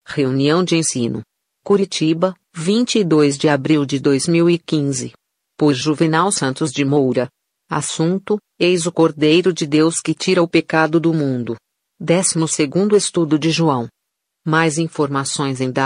Reunião de ensino. Curitiba, 22 de abril de 2015. Por Juvenal Santos de Moura. Assunto: Eis o Cordeiro de Deus que tira o pecado do mundo. 12º Estudo de João. Mais informações em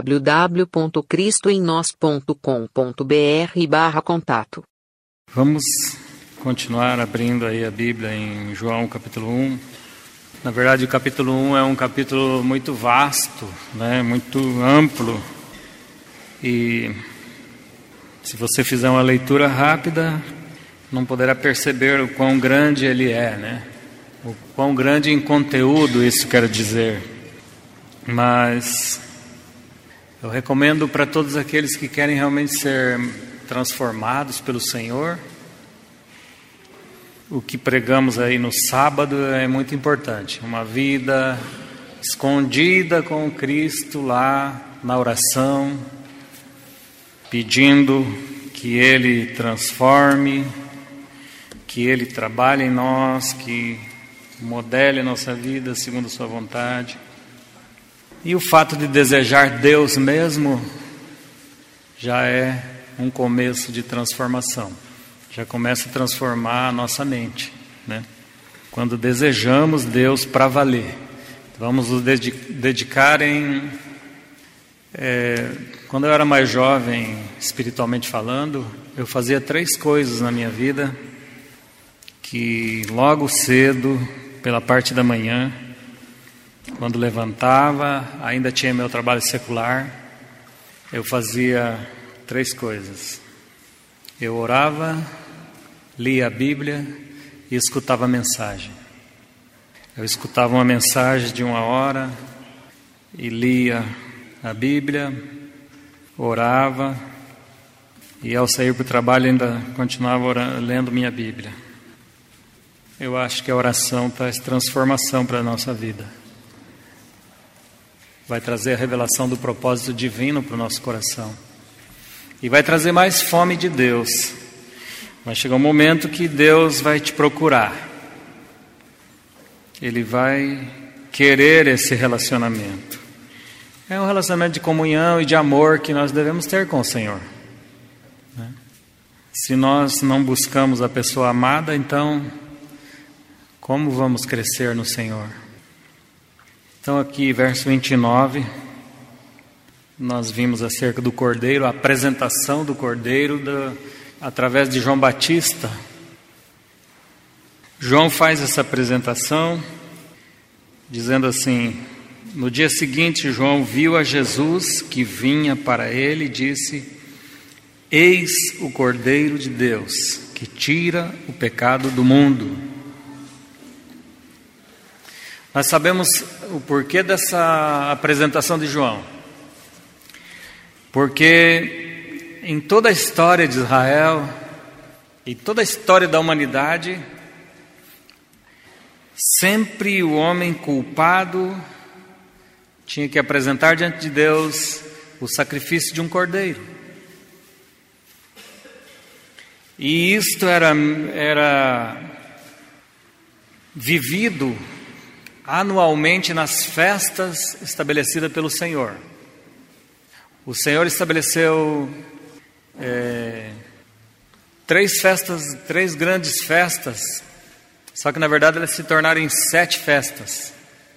www.cristoemnos.com.br/contato. Vamos continuar abrindo aí a Bíblia em João capítulo 1. Na verdade, o capítulo 1 é um capítulo muito vasto, né? Muito amplo. E se você fizer uma leitura rápida, não poderá perceber o quão grande ele é, né? O quão grande em conteúdo isso quer dizer. Mas eu recomendo para todos aqueles que querem realmente ser transformados pelo Senhor, o que pregamos aí no sábado é muito importante. Uma vida escondida com Cristo lá na oração, pedindo que Ele transforme, que Ele trabalhe em nós, que modele a nossa vida segundo a sua vontade. E o fato de desejar Deus mesmo já é um começo de transformação. Já começa a transformar a nossa mente, né? Quando desejamos Deus para valer. Vamos nos dedicar em... Quando eu era mais jovem, espiritualmente falando, eu fazia 3 coisas na minha vida que logo cedo, pela parte da manhã, quando levantava, ainda tinha meu trabalho secular, eu fazia 3 coisas. Eu orava, lia a Bíblia e escutava a mensagem. Eu escutava uma mensagem de 1 hora e lia a Bíblia, orava e ao sair para o trabalho ainda continuava lendo minha Bíblia. Eu acho que a oração traz transformação para a nossa vida. Vai trazer a revelação do propósito divino para o nosso coração. E vai trazer mais fome de Deus. Vai chegar um momento que Deus vai te procurar. Ele vai querer esse relacionamento. É um relacionamento de comunhão e de amor que nós devemos ter com o Senhor, né? Se nós não buscamos a pessoa amada, então como vamos crescer no Senhor? Então aqui, verso 29... nós vimos acerca do Cordeiro, a apresentação do Cordeiro através de João Batista. João faz essa apresentação dizendo assim: no dia seguinte João viu a Jesus que vinha para ele e disse: Eis o Cordeiro de Deus que tira o pecado do mundo. Nós sabemos o porquê dessa apresentação de João. Porque em toda a história de Israel, em toda a história da humanidade, sempre o homem culpado tinha que apresentar diante de Deus o sacrifício de um cordeiro. E isto era vivido anualmente nas festas estabelecidas pelo Senhor. O Senhor estabeleceu 3 grandes festas, só que na verdade elas se tornaram em 7 festas.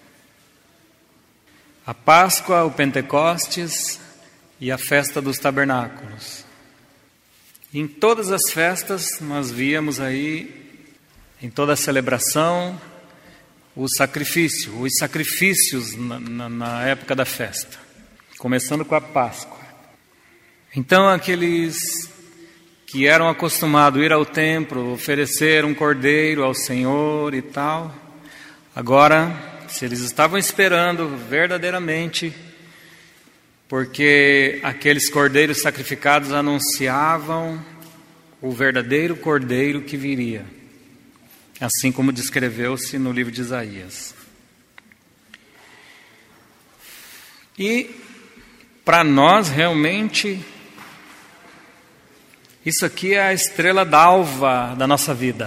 A Páscoa, o Pentecostes e a festa dos tabernáculos. Em todas as festas nós víamos aí, em toda a celebração, os sacrifícios na época da festa. Começando com a Páscoa. Então aqueles que eram acostumados a ir ao templo, oferecer um cordeiro ao Senhor e tal, agora, se eles estavam esperando verdadeiramente, porque aqueles cordeiros sacrificados anunciavam o verdadeiro cordeiro que viria, assim como descreveu-se no livro de Isaías. E para nós, realmente, isso aqui é a estrela d'alva da nossa vida.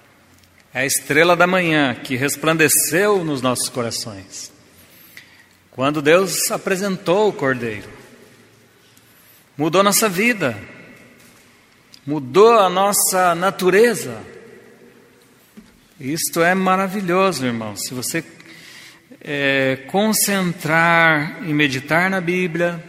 É a estrela da manhã que resplandeceu nos nossos corações. Quando Deus apresentou o Cordeiro, mudou nossa vida, mudou a nossa natureza. Isto é maravilhoso, irmão. Se você concentrar e meditar na Bíblia,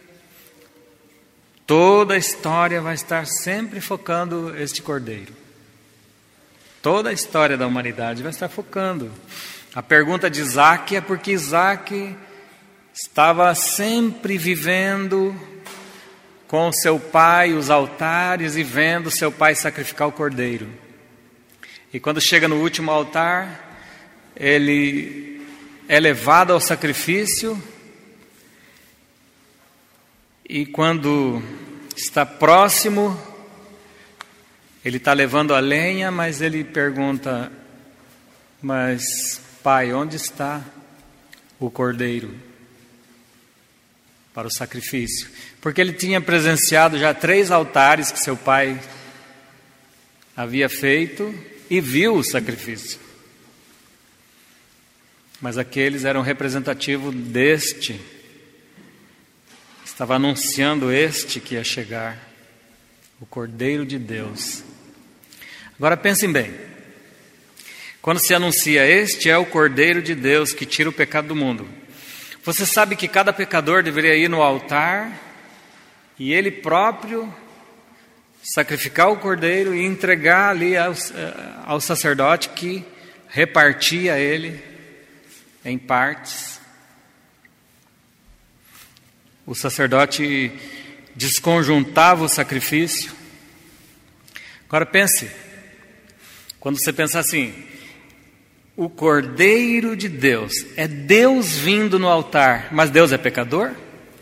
toda a história vai estar sempre focando este Cordeiro. Toda a história da humanidade vai estar focando. A pergunta de Isaac é porque Isaac estava sempre vivendo com seu pai os altares e vendo seu pai sacrificar o cordeiro. E quando chega no último altar, ele é levado ao sacrifício, e quando está próximo, ele está levando a lenha, mas ele pergunta: mas pai, onde está o cordeiro para o sacrifício? Porque ele tinha presenciado já 3 altares que seu pai havia feito e viu o sacrifício. Mas aqueles eram representativos deste. Estava anunciando este que ia chegar, o Cordeiro de Deus. Agora pensem bem. Quando se anuncia este é o Cordeiro de Deus que tira o pecado do mundo, você sabe que cada pecador deveria ir no altar e ele próprio sacrificar o cordeiro e entregar ali ao sacerdote, que repartia ele em partes. O sacerdote desconjuntava o sacrifício. Agora pense, quando você pensa assim, o Cordeiro de Deus, é Deus vindo no altar, mas Deus é pecador?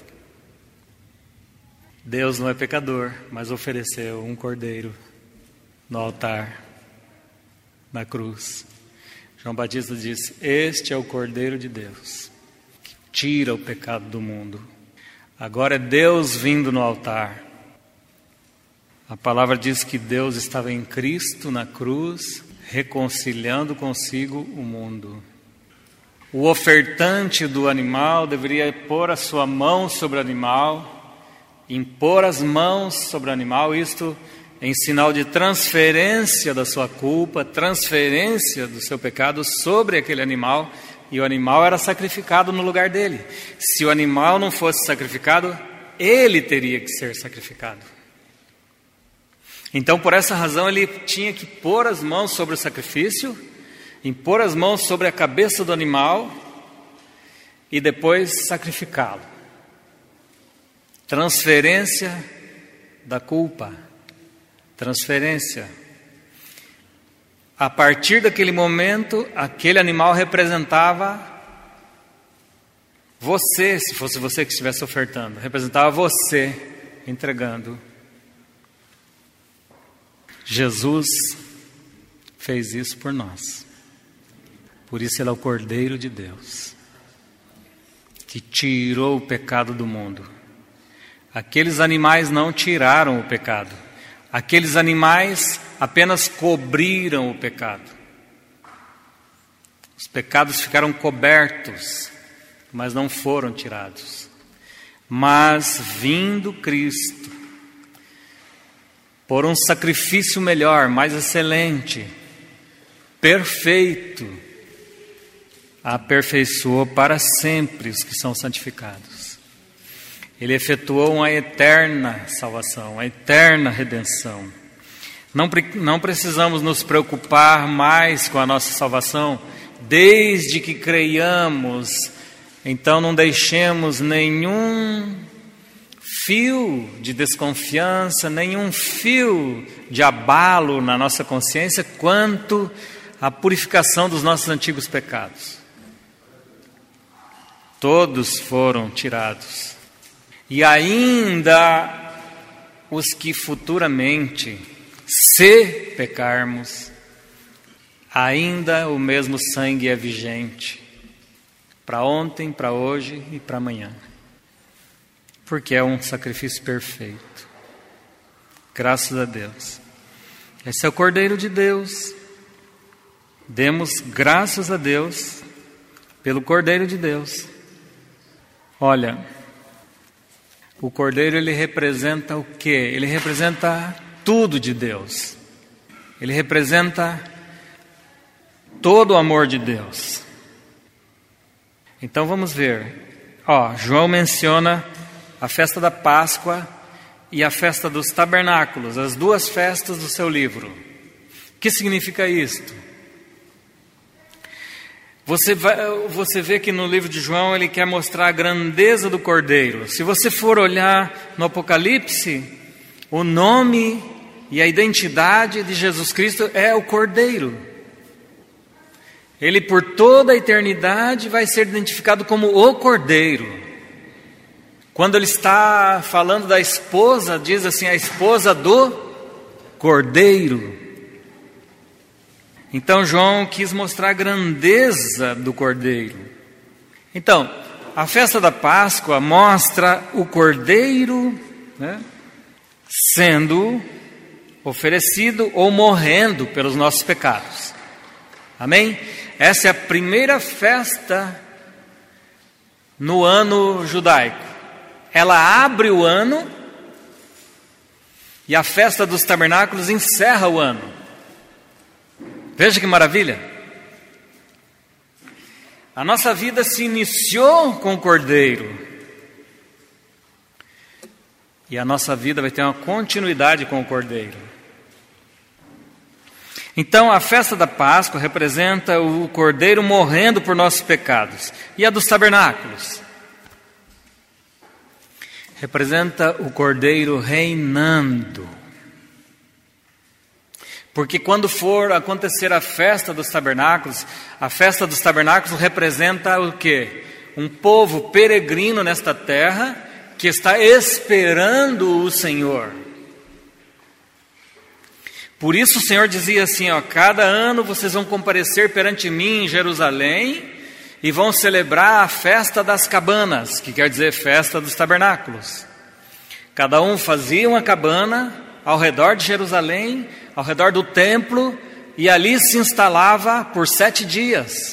Deus não é pecador, mas ofereceu um cordeiro no altar, na cruz. João Batista disse: este é o Cordeiro de Deus, que tira o pecado do mundo. Agora é Deus vindo no altar. A palavra diz que Deus estava em Cristo na cruz, reconciliando consigo o mundo. O ofertante do animal deveria pôr a sua mão sobre o animal, impor as mãos sobre o animal, isto em sinal de transferência da sua culpa, transferência do seu pecado sobre aquele animal, e o animal era sacrificado no lugar dele. Se o animal não fosse sacrificado, ele teria que ser sacrificado. Então, por essa razão, ele tinha que pôr as mãos sobre o sacrifício, impor as mãos sobre a cabeça do animal e depois sacrificá-lo. Transferência da culpa. Transferência. A partir daquele momento, aquele animal representava você, se fosse você que estivesse ofertando, representava você entregando. Jesus fez isso por nós. Por isso ele é o Cordeiro de Deus, que tirou o pecado do mundo. Aqueles animais não tiraram o pecado. Aqueles animais apenas cobriram o pecado. Os pecados ficaram cobertos, mas não foram tirados. Mas vindo Cristo, por um sacrifício melhor, mais excelente, perfeito, aperfeiçoou para sempre os que são santificados. Ele efetuou uma eterna salvação, uma eterna redenção. Não precisamos nos preocupar mais com a nossa salvação, desde que creiamos. Então não deixemos nenhum fio de desconfiança, nenhum fio de abalo na nossa consciência quanto à purificação dos nossos antigos pecados. Todos foram tirados. E ainda os que futuramente, se pecarmos, ainda o mesmo sangue é vigente para ontem, para hoje e para amanhã, porque é um sacrifício perfeito. Graças a Deus. Esse é o Cordeiro de Deus. Demos graças a Deus pelo Cordeiro de Deus. Olha, o cordeiro, ele representa o quê? Ele representa tudo de Deus. Ele representa todo o amor de Deus. Então vamos ver. João menciona a festa da Páscoa e a festa dos tabernáculos, as duas festas do seu livro. O que significa isto? Você vê que no livro de João ele quer mostrar a grandeza do Cordeiro. Se você for olhar no Apocalipse, o nome e a identidade de Jesus Cristo é o Cordeiro. Ele por toda a eternidade vai ser identificado como o Cordeiro. Quando ele está falando da esposa, diz assim, a esposa do Cordeiro. Então João quis mostrar a grandeza do Cordeiro. Então, a festa da Páscoa mostra o Cordeiro, né, sendo oferecido ou morrendo pelos nossos pecados. Amém? Essa é a primeira festa no ano judaico. Ela abre o ano e a festa dos tabernáculos encerra o ano. Veja que maravilha! A nossa vida se iniciou com o Cordeiro. E a nossa vida vai ter uma continuidade com o Cordeiro. Então a festa da Páscoa representa o Cordeiro morrendo por nossos pecados. E a dos tabernáculos representa o Cordeiro reinando. Porque quando for acontecer a festa dos tabernáculos representa o quê? Um povo peregrino nesta terra que está esperando o Senhor. Por isso o Senhor dizia assim, cada ano vocês vão comparecer perante mim em Jerusalém e vão celebrar a festa das cabanas, que quer dizer festa dos tabernáculos. Cada um fazia uma cabana ao redor de Jerusalém, ao redor do templo, e ali se instalava por 7 dias.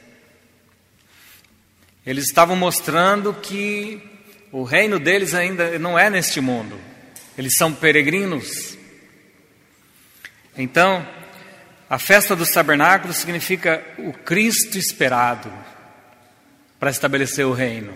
Eles estavam mostrando que o reino deles ainda não é neste mundo. Eles são peregrinos. Então, a festa dos tabernáculos significa o Cristo esperado para estabelecer o reino.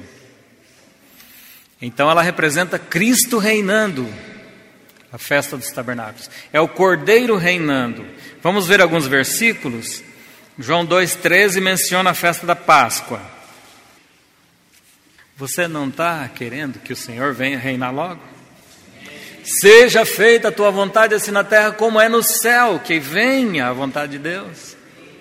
Então ela representa Cristo reinando. A festa dos tabernáculos. É o Cordeiro reinando. Vamos ver alguns versículos. João 2,13 menciona a festa da Páscoa. Você não está querendo que o Senhor venha reinar logo? Seja feita a tua vontade assim na terra como é no céu. Que venha a vontade de Deus.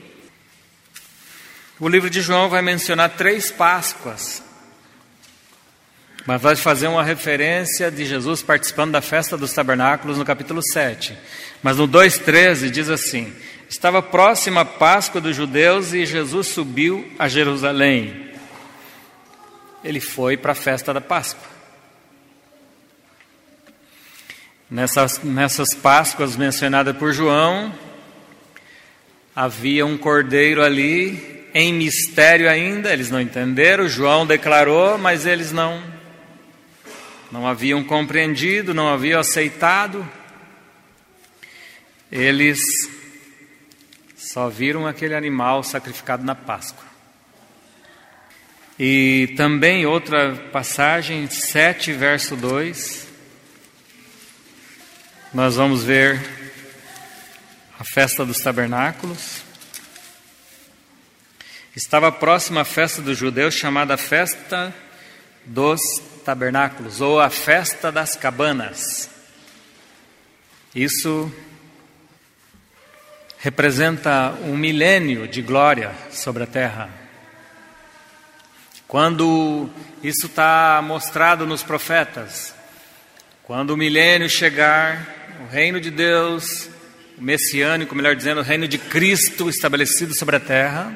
O livro de João vai mencionar 3 Páscoas. Mas vai fazer uma referência de Jesus participando da festa dos tabernáculos no capítulo 7. Mas no 2,13 diz assim: estava próxima a Páscoa dos judeus e Jesus subiu a Jerusalém. Ele foi para a festa da Páscoa. Nessas Páscoas mencionadas por João, havia um cordeiro ali, em mistério ainda, eles não entenderam. João declarou, mas eles não haviam compreendido, não haviam aceitado. Eles só viram aquele animal sacrificado na Páscoa. E também outra passagem, 7, verso 2, nós vamos ver a festa dos tabernáculos. Estava próxima a festa dos judeus, chamada festa dos tabernáculos, ou a festa das cabanas. Isso representa um milênio de glória sobre a terra. Quando isso está mostrado nos profetas, quando o milênio chegar, o reino de Deus, o messiânico, melhor dizendo, o reino de Cristo estabelecido sobre a terra,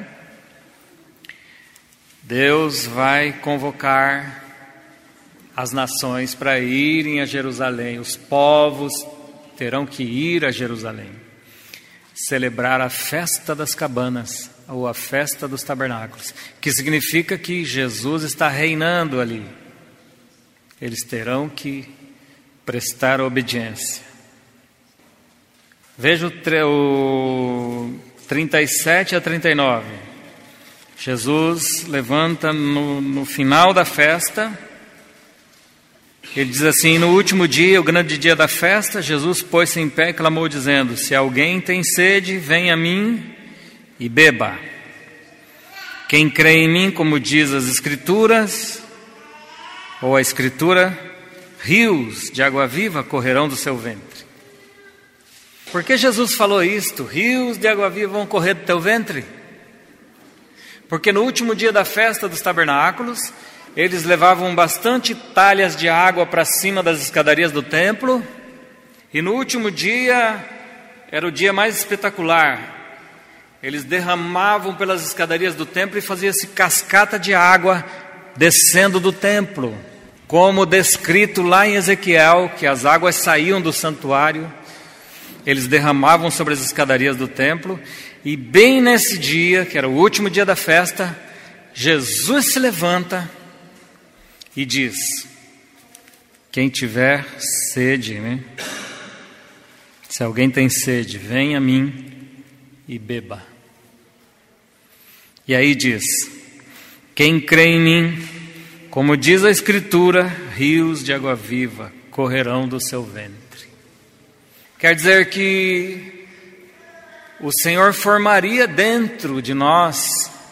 Deus vai convocar as nações para irem a Jerusalém. Os povos terão que ir a Jerusalém, celebrar a festa das cabanas. ou a festa dos tabernáculos, que significa que Jesus está reinando ali. Eles terão que prestar obediência. Veja o 37 a 39. Jesus levanta no final da festa. Ele diz assim: no último dia, o grande dia da festa, Jesus pôs-se em pé e clamou dizendo: se alguém tem sede, venha a mim e beba. Quem crê em mim, como diz as Escrituras, ou a Escritura, rios de água viva correrão do seu ventre. Por que Jesus falou isto? Rios de água viva vão correr do teu ventre? Porque no último dia da festa dos tabernáculos, eles levavam bastante talhas de água para cima das escadarias do templo, e no último dia era o dia mais espetacular. Eles derramavam pelas escadarias do templo e fazia-se cascata de água descendo do templo, como descrito lá em Ezequiel, que as águas saíam do santuário, eles derramavam sobre as escadarias do templo, e bem nesse dia, que era o último dia da festa, Jesus se levanta e diz: quem tiver sede, se alguém tem sede, venha a mim e beba. E aí diz: quem crê em mim, como diz a Escritura, rios de água viva correrão do seu ventre. Quer dizer que o Senhor formaria dentro de nós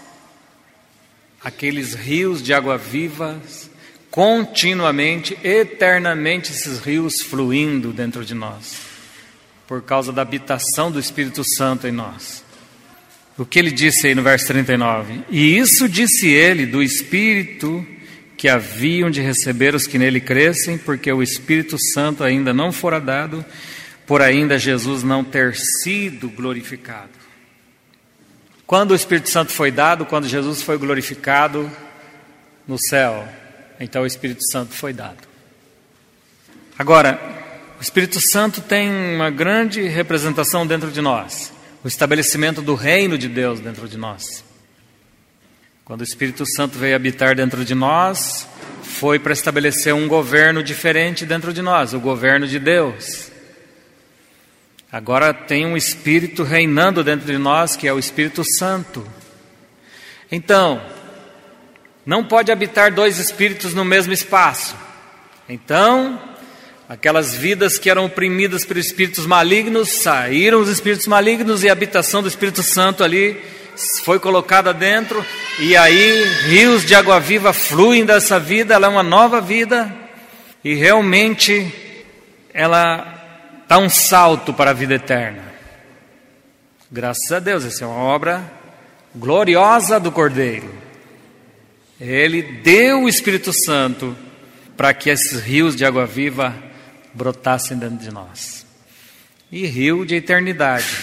aqueles rios de água viva, continuamente, eternamente, esses rios fluindo dentro de nós, por causa da habitação do Espírito Santo em nós. O que ele disse aí no verso 39? E isso disse ele do Espírito que haviam de receber os que nele crescem, porque o Espírito Santo ainda não fora dado, por ainda Jesus não ter sido glorificado. Quando o Espírito Santo foi dado? Quando Jesus foi glorificado no céu. Então o Espírito Santo foi dado. Agora, o Espírito Santo tem uma grande representação dentro de nós. O estabelecimento do reino de Deus dentro de nós. Quando o Espírito Santo veio habitar dentro de nós, foi para estabelecer um governo diferente dentro de nós, o governo de Deus. Agora tem um Espírito reinando dentro de nós, que é o Espírito Santo. Então, não pode habitar dois Espíritos no mesmo espaço. Então, aquelas vidas que eram oprimidas por espíritos malignos, saíram os espíritos malignos e a habitação do Espírito Santo ali foi colocada dentro, e aí rios de água viva fluem dessa vida. Ela é uma nova vida e realmente ela dá um salto para a vida eterna. Graças a Deus, essa é uma obra gloriosa do Cordeiro. Ele deu o Espírito Santo para que esses rios de água viva brotassem dentro de nós. E rio de eternidade.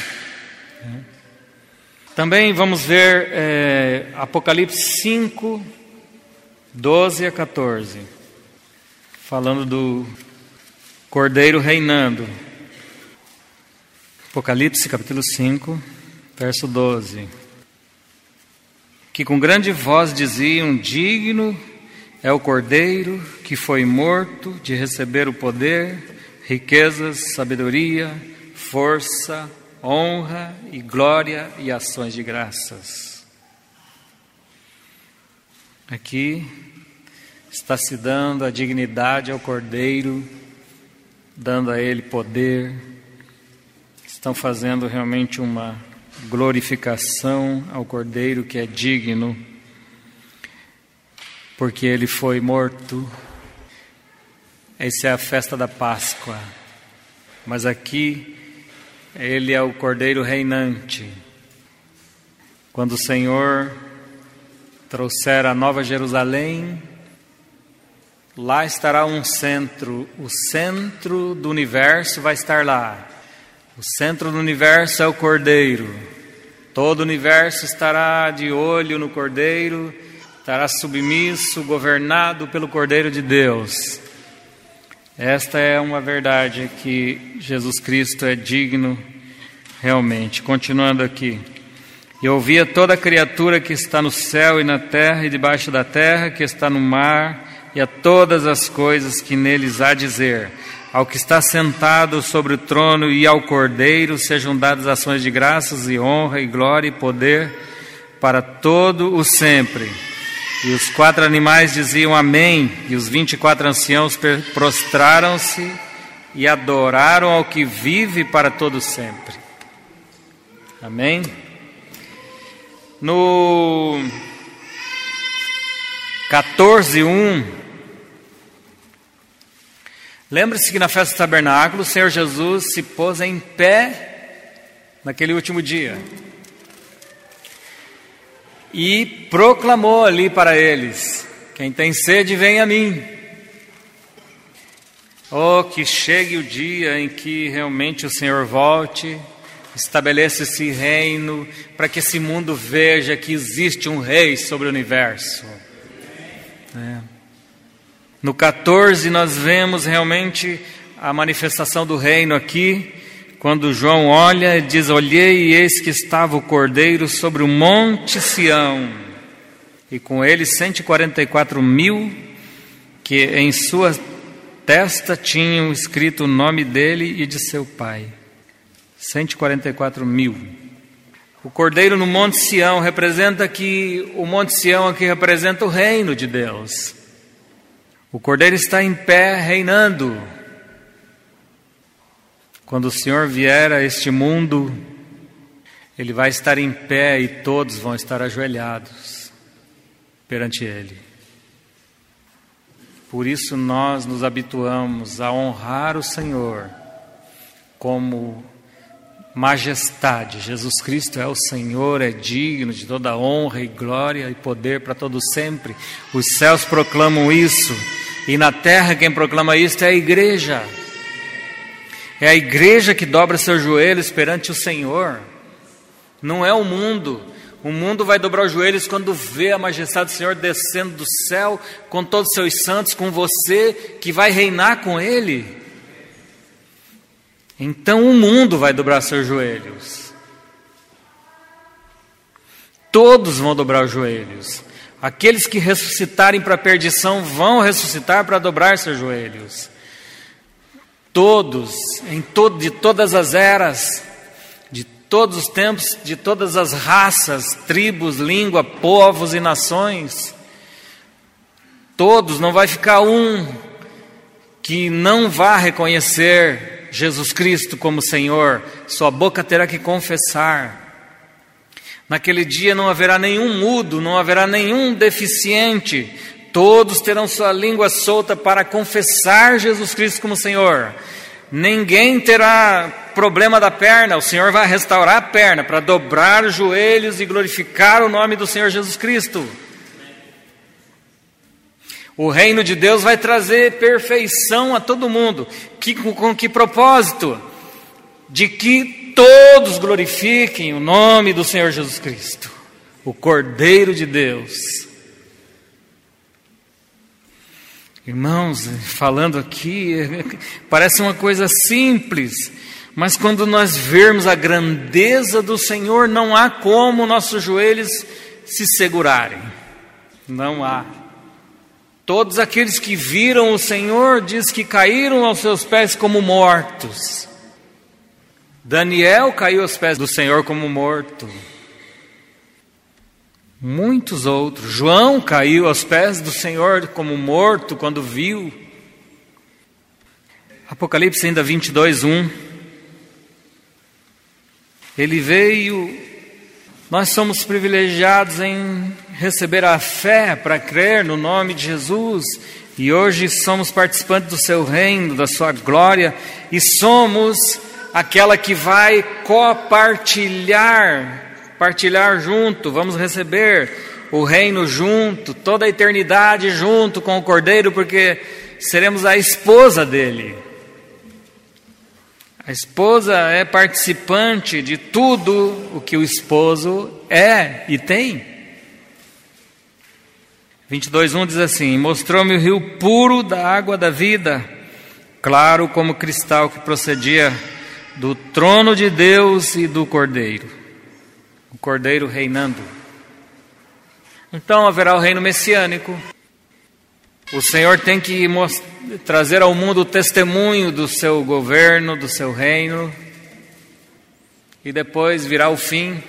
Também vamos ver Apocalipse 5, 12 a 14. Falando do Cordeiro reinando. Apocalipse capítulo 5, verso 12. Que com grande voz diziam: digno é o Cordeiro que foi morto de receber o poder, riquezas, sabedoria, força, honra e glória e ações de graças. Aqui está se dando a dignidade ao Cordeiro, dando a ele poder. Estão fazendo realmente uma glorificação ao Cordeiro que é digno, porque ele foi morto. Essa é a festa da Páscoa. Mas aqui ele é o Cordeiro reinante. Quando o Senhor trouxer a Nova Jerusalém, lá estará um centro. O centro do universo vai estar lá. O centro do universo é o Cordeiro. Todo o universo estará de olho no Cordeiro, estará submisso, governado pelo Cordeiro de Deus. Esta é uma verdade que Jesus Cristo é digno realmente. Continuando aqui. E ouvia toda criatura que está no céu e na terra e debaixo da terra, que está no mar, e a todas as coisas que neles há dizer: ao que está sentado sobre o trono e ao Cordeiro sejam dadas ações de graças e honra e glória e poder para todo o sempre. E os 4 animais diziam amém, e os 24 anciãos prostraram-se e adoraram ao que vive para todo sempre. Amém? No 14:1, lembre-se que na festa do tabernáculo o Senhor Jesus se pôs em pé naquele último dia e proclamou ali para eles: quem tem sede, vem a mim. Oh, que chegue o dia em que realmente o Senhor volte, estabeleça esse reino, para que esse mundo veja que existe um rei sobre o universo. No 14 nós vemos realmente a manifestação do reino aqui, quando João olha e diz: olhei e eis que estava o Cordeiro sobre o monte Sião, e com ele 144.000, que em sua testa tinham escrito o nome dele e de seu pai. 144.000. O Cordeiro no Monte Sião representa que o Monte Sião aqui representa o reino de Deus. O Cordeiro está em pé reinando. Quando o Senhor vier a este mundo, Ele vai estar em pé e todos vão estar ajoelhados perante Ele. Por isso nós nos habituamos a honrar o Senhor como majestade. Jesus Cristo é o Senhor, é digno de toda honra e glória e poder para todo sempre. Os céus proclamam isso, e na terra quem proclama isso é a igreja. É a igreja que dobra seus joelhos perante o Senhor. Não é o mundo. O mundo vai dobrar os joelhos quando vê a majestade do Senhor descendo do céu com todos os seus santos, com você que vai reinar com Ele. Então o mundo vai dobrar seus joelhos. Todos vão dobrar os joelhos. Aqueles que ressuscitarem para a perdição vão ressuscitar para dobrar seus joelhos. Todos, de todas as eras, de todos os tempos, de todas as raças, tribos, língua, povos e nações. Todos, não vai ficar um que não vá reconhecer Jesus Cristo como Senhor. Sua boca terá que confessar. Naquele dia não haverá nenhum mudo, não haverá nenhum deficiente. Todos terão sua língua solta para confessar Jesus Cristo como Senhor. Ninguém terá problema da perna. O Senhor vai restaurar a perna para dobrar os joelhos e glorificar o nome do Senhor Jesus Cristo. O reino de Deus vai trazer perfeição a todo mundo. Com que propósito? De que todos glorifiquem o nome do Senhor Jesus Cristo, o Cordeiro de Deus. Irmãos, falando aqui, parece uma coisa simples, mas quando nós vermos a grandeza do Senhor, não há como nossos joelhos se segurarem. Não há. Todos aqueles que viram o Senhor, diz que caíram aos seus pés como mortos. Daniel caiu aos pés do Senhor como morto. Muitos outros. João caiu aos pés do Senhor como morto quando viu. Apocalipse ainda 22:1. Ele veio. Nós somos privilegiados em receber a fé para crer no nome de Jesus. E hoje somos participantes do seu reino, da sua glória. E somos aquela que vai partilhar junto, vamos receber o reino junto, toda a eternidade junto com o Cordeiro, porque seremos a esposa dele. A esposa é participante de tudo o que o esposo é e tem. 22:1 diz assim: mostrou-me o rio puro da água da vida, claro como cristal, que procedia do trono de Deus e do Cordeiro. o Cordeiro reinando. Então haverá o reino messiânico. O Senhor tem que trazer ao mundo o testemunho do seu governo, do seu reino. E depois virá o fim.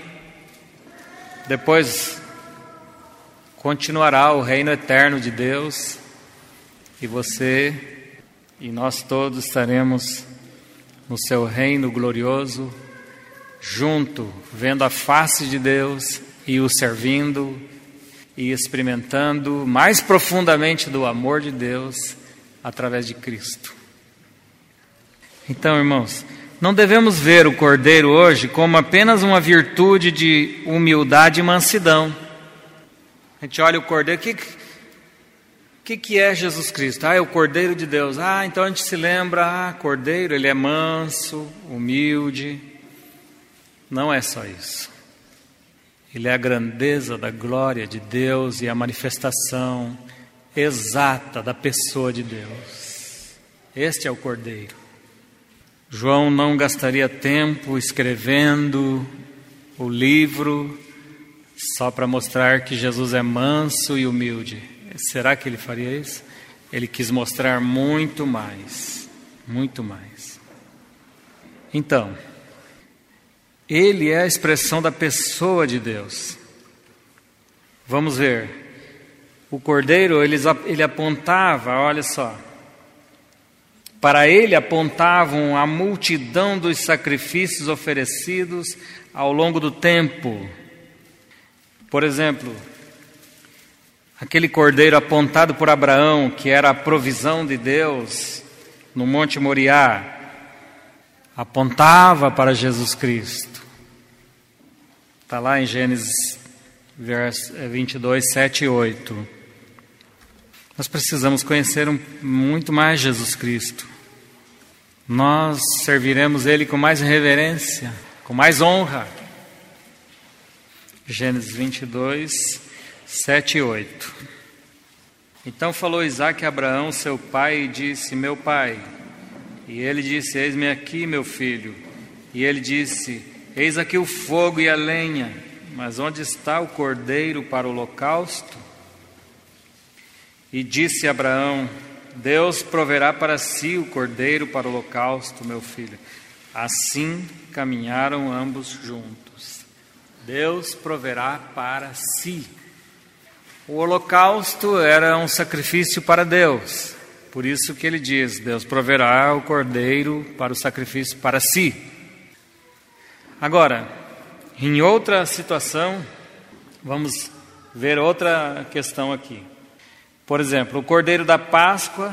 Depois continuará o reino eterno de Deus. E você e nós todos estaremos no seu reino glorioso, junto, vendo a face de Deus e o servindo e experimentando mais profundamente do amor de Deus através de Cristo. Então, irmãos, não devemos ver o Cordeiro hoje como apenas uma virtude de humildade e mansidão. A gente olha o Cordeiro, o que é Jesus Cristo? É o Cordeiro de Deus. Então a gente se lembra, Cordeiro, ele é manso, humilde. Não é só isso. Ele é a grandeza da glória de Deus e a manifestação exata da pessoa de Deus. Este é o Cordeiro. João não gastaria tempo escrevendo o livro só para mostrar que Jesus é manso e humilde. Será que ele faria isso? Ele quis mostrar muito mais. Muito mais. Então, ele é a expressão da pessoa de Deus. Vamos ver. O Cordeiro, ele apontava, olha só. Para ele apontavam a multidão dos sacrifícios oferecidos ao longo do tempo. Por exemplo, aquele Cordeiro apontado por Abraão, que era a provisão de Deus no Monte Moriá, apontava para Jesus Cristo. Está lá em Gênesis 22, 7 e 8. Nós precisamos conhecer muito mais Jesus Cristo. Nós serviremos Ele com mais reverência, com mais honra. Gênesis 22, 7 e 8. Então falou Isaque a Abraão, seu pai, e disse: meu pai. E ele disse: eis-me aqui, meu filho. E ele disse: eis aqui o fogo e a lenha, mas onde está o cordeiro para o holocausto? E disse Abraão: Deus proverá para si o cordeiro para o holocausto, meu filho. Assim caminharam ambos juntos. Deus proverá para si. O holocausto era um sacrifício para Deus. Por isso que ele diz: Deus proverá o cordeiro para o sacrifício para si. Agora, em outra situação, vamos ver outra questão aqui. Por exemplo, o cordeiro da Páscoa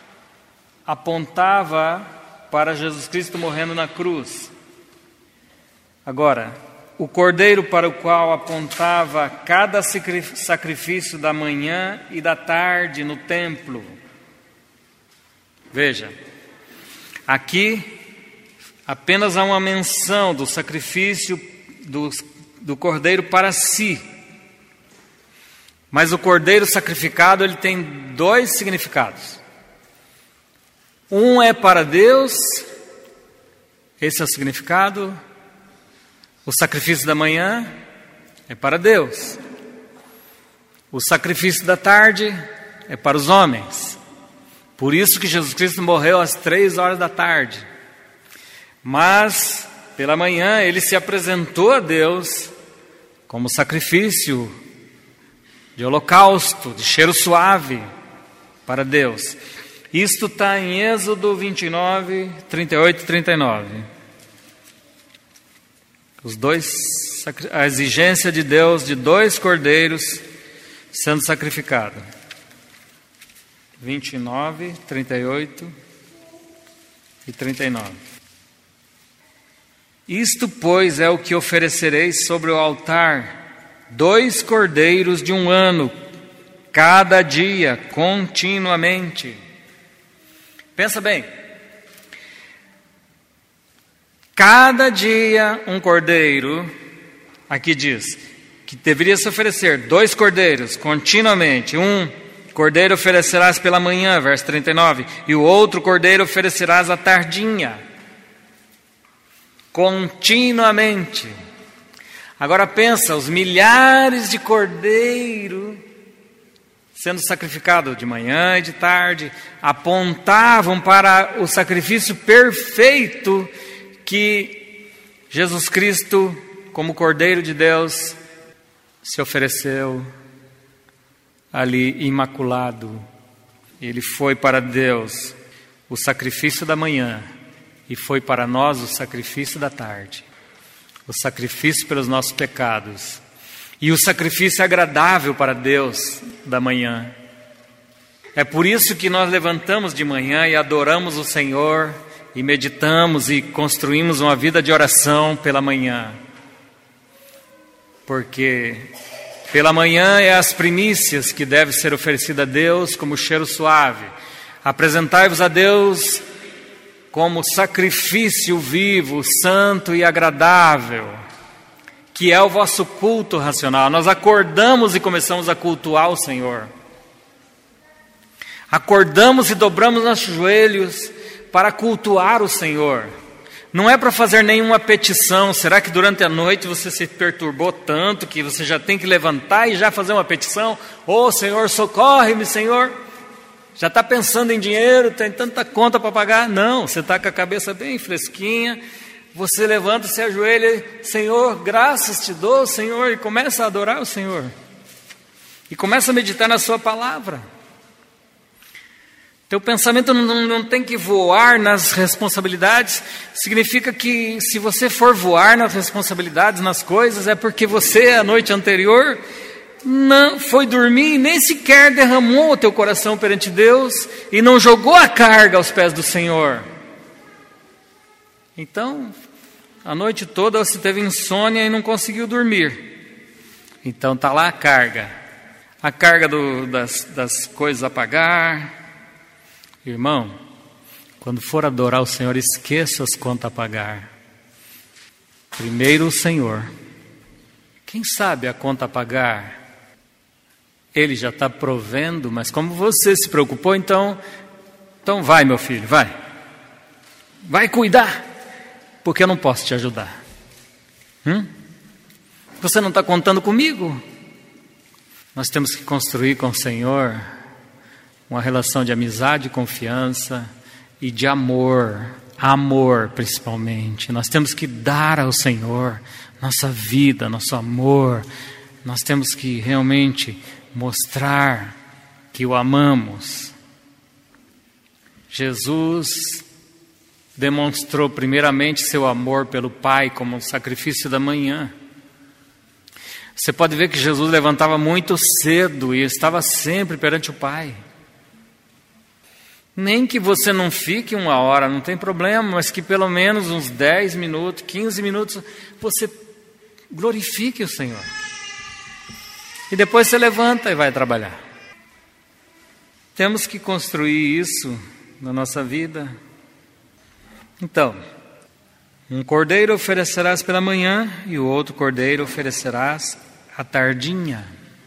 apontava para Jesus Cristo morrendo na cruz. Agora, o cordeiro para o qual apontava cada sacrifício da manhã e da tarde no templo. Veja, aqui apenas há uma menção do sacrifício do cordeiro para si. Mas o cordeiro sacrificado, ele tem dois significados. Um é para Deus, esse é o significado. O sacrifício da manhã é para Deus. O sacrifício da tarde é para os homens. Por isso que Jesus Cristo morreu às 3 da tarde. Mas, pela manhã, ele se apresentou a Deus como sacrifício de holocausto, de cheiro suave para Deus. Isto está em Êxodo 29, 38 e 39. A exigência de Deus de 2 cordeiros sendo sacrificados. 29, 38 e 39. Isto, pois, é o que oferecereis sobre o altar: 2 cordeiros de 1 ano, cada dia, continuamente. Pensa bem. Cada dia um cordeiro, aqui diz, que deveria se oferecer 2 cordeiros continuamente. Um cordeiro oferecerás pela manhã, verso 39, e o outro cordeiro oferecerás à tardinha. Continuamente. Agora pensa, os milhares de cordeiros sendo sacrificados de manhã e de tarde, apontavam para o sacrifício perfeito que Jesus Cristo, como Cordeiro de Deus, se ofereceu ali imaculado. Ele foi para Deus o sacrifício da manhã e foi para nós o sacrifício da tarde, o sacrifício pelos nossos pecados. E o sacrifício agradável para Deus da manhã. É por isso que nós levantamos de manhã e adoramos o Senhor, e meditamos e construímos uma vida de oração pela manhã. Porque pela manhã é as primícias que devem ser oferecidas a Deus como cheiro suave. Apresentai-vos a Deus como sacrifício vivo, santo e agradável, que é o vosso culto racional. Nós acordamos e começamos a cultuar o Senhor. Acordamos e dobramos nossos joelhos para cultuar o Senhor. Não é para fazer nenhuma petição. Será que durante a noite você se perturbou tanto que você já tem que levantar e já fazer uma petição? Ô Senhor, socorre-me, Senhor. Já está pensando em dinheiro, tem tanta conta para pagar? Não, você está com a cabeça bem fresquinha. Você levanta, se ajoelha, Senhor, graças te dou, Senhor, e começa a adorar o Senhor. E começa a meditar na sua palavra. Teu pensamento não tem que voar nas responsabilidades. Significa que se você for voar nas responsabilidades, nas coisas, é porque você, a noite anterior, não foi dormir e nem sequer derramou o teu coração perante Deus e não jogou a carga aos pés do Senhor. Então, a noite toda você teve insônia e não conseguiu dormir. Então está lá a carga das coisas a pagar. Irmão, quando for adorar o Senhor, esqueça as contas a pagar. Primeiro o Senhor. Quem sabe a conta a pagar? Ele já está provendo, mas como você se preocupou, então vai, meu filho, vai. Vai cuidar. Porque eu não posso te ajudar. Você não está contando comigo? Nós temos que construir com o Senhor uma relação de amizade, confiança e de amor. Amor, principalmente. Nós temos que dar ao Senhor nossa vida, nosso amor. Nós temos que realmente mostrar que o amamos. Jesus demonstrou primeiramente seu amor pelo Pai como um sacrifício da manhã. Você pode ver que Jesus levantava muito cedo e estava sempre perante o Pai. Nem que você não fique 1 hora, não tem problema, mas que pelo menos uns 10 minutos, 15 minutos, você glorifique o Senhor. E depois você levanta e vai trabalhar. Temos que construir isso na nossa vida. Então, um cordeiro oferecerás pela manhã e o outro cordeiro oferecerás à tardinha.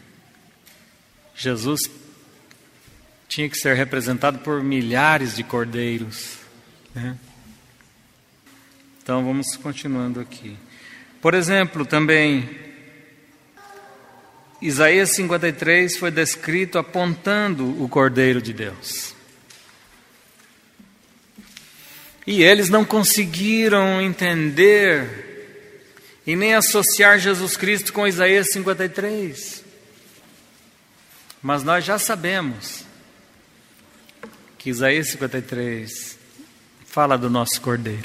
Jesus tinha que ser representado por milhares de cordeiros, né? Então vamos continuando aqui. Por exemplo, também Isaías 53 foi descrito apontando o Cordeiro de Deus. E eles não conseguiram entender e nem associar Jesus Cristo com Isaías 53. Mas nós já sabemos que Isaías 53 fala do nosso Cordeiro.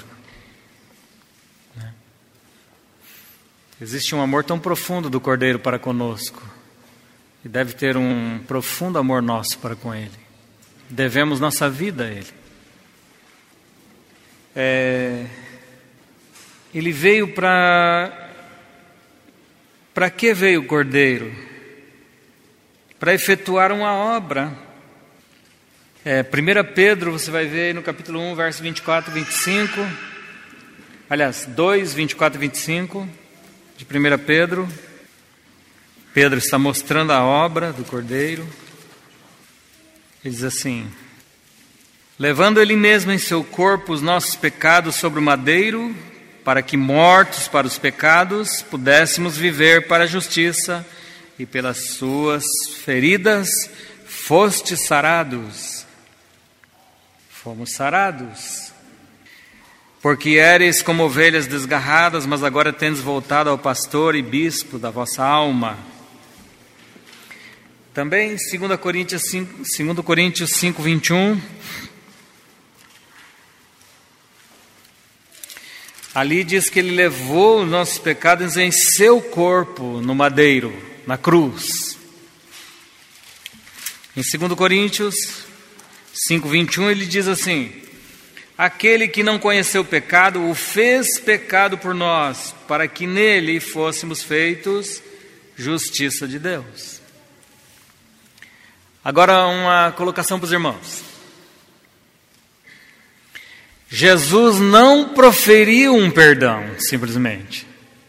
Existe um amor tão profundo do Cordeiro para conosco, e deve ter um profundo amor nosso para com Ele. Devemos nossa vida a Ele. Ele veio para que veio o Cordeiro? Para efetuar uma obra. 1 Pedro, você vai ver no capítulo 1, verso 24 e 25. Aliás, 2, 24 e 25 de 1 Pedro. Pedro está mostrando a obra do Cordeiro. Ele diz assim: levando Ele mesmo em seu corpo os nossos pecados sobre o madeiro, para que, mortos para os pecados, pudéssemos viver para a justiça, e pelas suas feridas fostes sarados. Fomos sarados. Porque éreis como ovelhas desgarradas, mas agora tendes voltado ao pastor e bispo da vossa alma. Também 2 Coríntios 5, 21. Ali diz que ele levou os nossos pecados em seu corpo no madeiro, na cruz. Em 2 Coríntios 5, 21 ele diz assim: aquele que não conheceu o pecado, o fez pecado por nós, para que nele fôssemos feitos justiça de Deus. Agora uma colocação para os irmãos. Jesus não proferiu um perdão, simplesmente.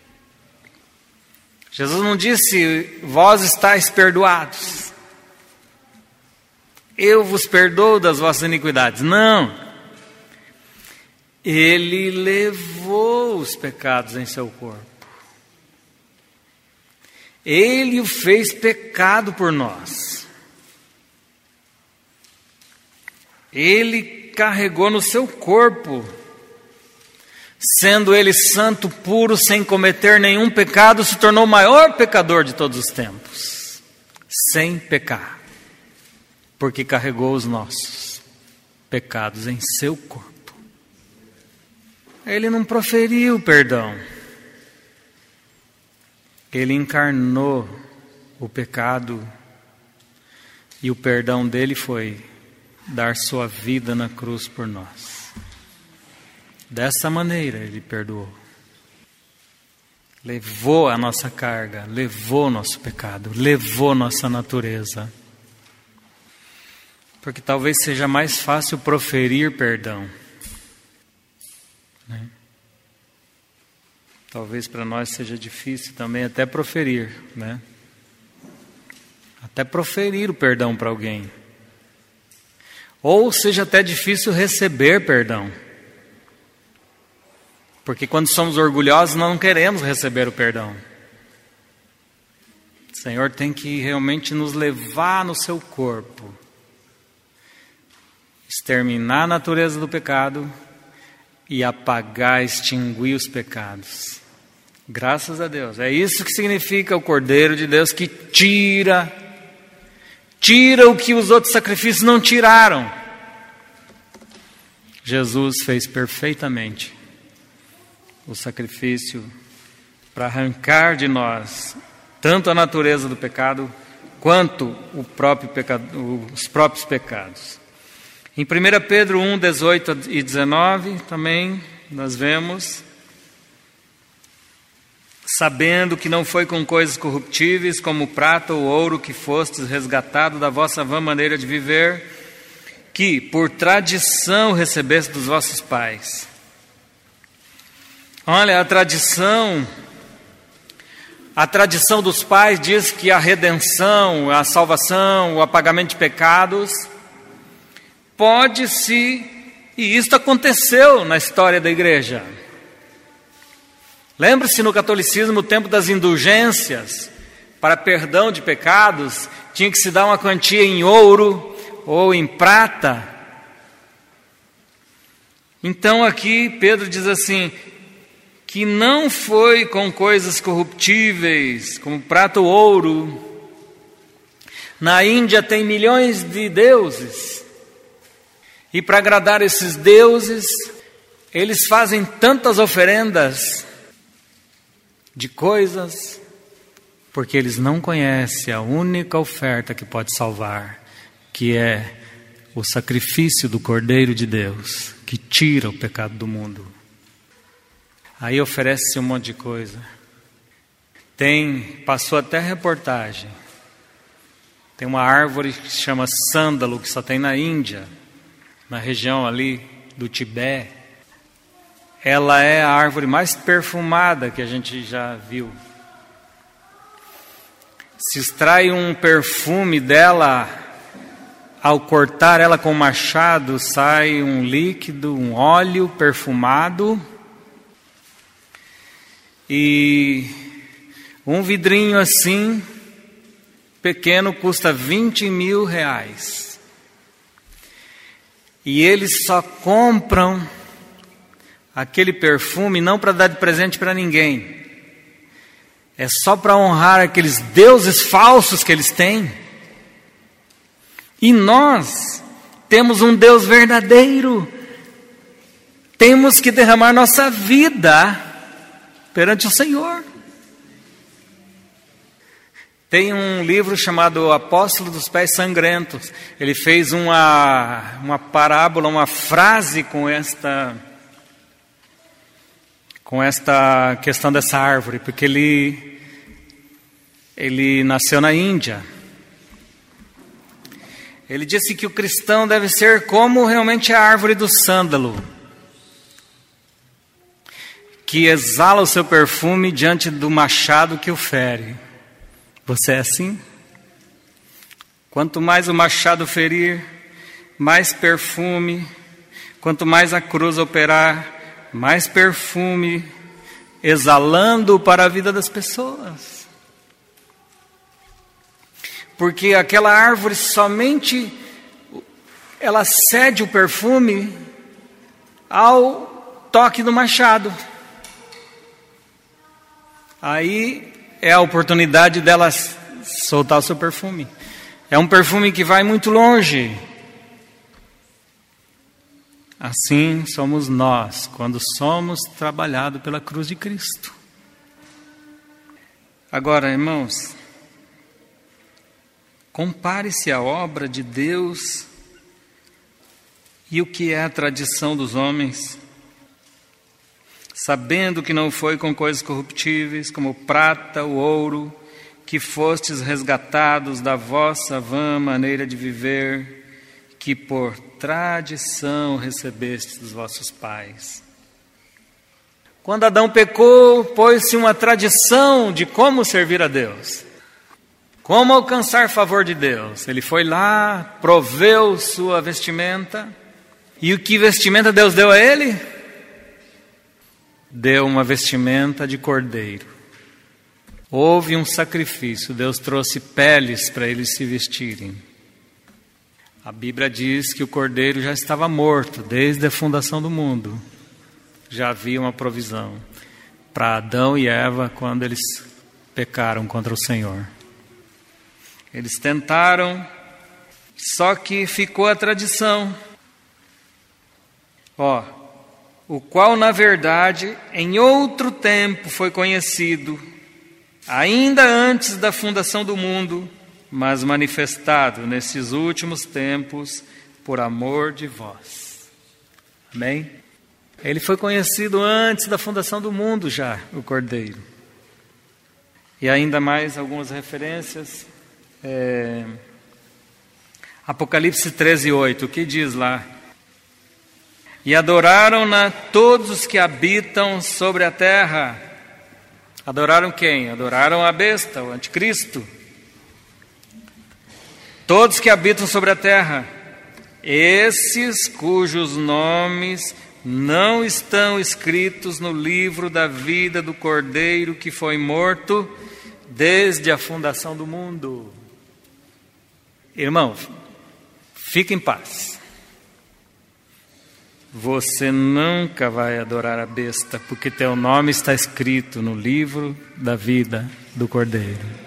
Jesus não disse, vós estáis perdoados. Eu vos perdoo das vossas iniquidades. Não. Ele levou os pecados em seu corpo. Ele o fez pecado por nós. Ele carregou no seu corpo, sendo ele santo, puro, sem cometer nenhum pecado, se tornou o maior pecador de todos os tempos, sem pecar, porque carregou os nossos pecados em seu corpo. Ele não proferiu perdão, ele encarnou o pecado, e o perdão dele foi dar sua vida na cruz por nós. Dessa maneira ele perdoou. Levou a nossa carga, levou o nosso pecado, levou nossa natureza. Porque talvez seja mais fácil proferir perdão, né? Talvez para nós seja difícil também até proferir, né? Até proferir o perdão para alguém. Ou seja até difícil receber perdão. Porque quando somos orgulhosos, nós não queremos receber o perdão. O Senhor tem que realmente nos levar no seu corpo, exterminar a natureza do pecado e apagar, extinguir os pecados. Graças a Deus. É isso que significa o Cordeiro de Deus que tira o que os outros sacrifícios não tiraram. Jesus fez perfeitamente o sacrifício para arrancar de nós tanto a natureza do pecado quanto os próprios pecados. Em 1 Pedro 1, 18 e 19 também nós vemos: sabendo que não foi com coisas corruptíveis, como prata ou ouro, que fostes resgatado da vossa vã maneira de viver, que por tradição recebeste dos vossos pais. Olha, a tradição dos pais diz que a redenção, a salvação, o apagamento de pecados, e isto aconteceu na história da igreja. Lembre-se, no catolicismo, o tempo das indulgências, para perdão de pecados, tinha que se dar uma quantia em ouro ou em prata. Então aqui Pedro diz assim, que não foi com coisas corruptíveis, como prata ou ouro. Na Índia tem milhões de deuses, e para agradar esses deuses, eles fazem tantas oferendas de coisas, porque eles não conhecem a única oferta que pode salvar, que é o sacrifício do Cordeiro de Deus, que tira o pecado do mundo. Aí oferece-se um monte de coisa. Passou até reportagem, tem uma árvore que se chama sândalo, que só tem na Índia, na região ali do Tibete. Ela é a árvore mais perfumada que a gente já viu. Se extrai um perfume dela, ao cortar ela com o machado, sai um líquido, um óleo perfumado. E um vidrinho assim, pequeno, custa R$20.000. E eles só compram aquele perfume não para dar de presente para ninguém. É só para honrar aqueles deuses falsos que eles têm. E nós temos um Deus verdadeiro. Temos que derramar nossa vida perante o Senhor. Tem um livro chamado O Apóstolo dos Pés Sangrentos. Ele fez uma parábola, uma frase com esta questão dessa árvore, porque ele nasceu na Índia. Ele disse que o cristão deve ser como realmente a árvore do sândalo, que exala o seu perfume diante do machado que o fere. Você é assim? Quanto mais o machado ferir, mais perfume. Quanto mais a cruz operar, mais perfume, exalando para a vida das pessoas. Porque aquela árvore somente ela cede o perfume ao toque do machado. Aí é a oportunidade dela soltar o seu perfume. É um perfume que vai muito longe. Assim somos nós, quando somos trabalhados pela cruz de Cristo. Agora, irmãos, compare-se a obra de Deus e o que é a tradição dos homens, sabendo que não foi com coisas corruptíveis, como prata ou ouro, que fostes resgatados da vossa vã maneira de viver, que por tradição recebestes dos vossos pais. Quando Adão pecou, pôs-se uma tradição de como servir a Deus, como alcançar favor de Deus. Ele foi lá, proveu sua vestimenta, e o que vestimenta Deus deu a ele? Deu uma vestimenta de cordeiro. Houve um sacrifício, Deus trouxe peles para eles se vestirem. A Bíblia diz que o cordeiro já estava morto desde a fundação do mundo. Já havia uma provisão para Adão e Eva quando eles pecaram contra o Senhor. Eles tentaram, só que ficou a tradição. O qual na verdade em outro tempo foi conhecido, ainda antes da fundação do mundo, mas manifestado nesses últimos tempos por amor de vós. Amém? Ele foi conhecido antes da fundação do mundo já, o Cordeiro. E ainda mais algumas referências. Apocalipse 13:8, o que diz lá? E adoraram-na todos os que habitam sobre a terra. Adoraram quem? Adoraram a besta, o anticristo. Todos que habitam sobre a terra, esses cujos nomes não estão escritos no livro da vida do Cordeiro que foi morto desde a fundação do mundo. Irmão, fique em paz. Você nunca vai adorar a besta, porque teu nome está escrito no livro da vida do Cordeiro.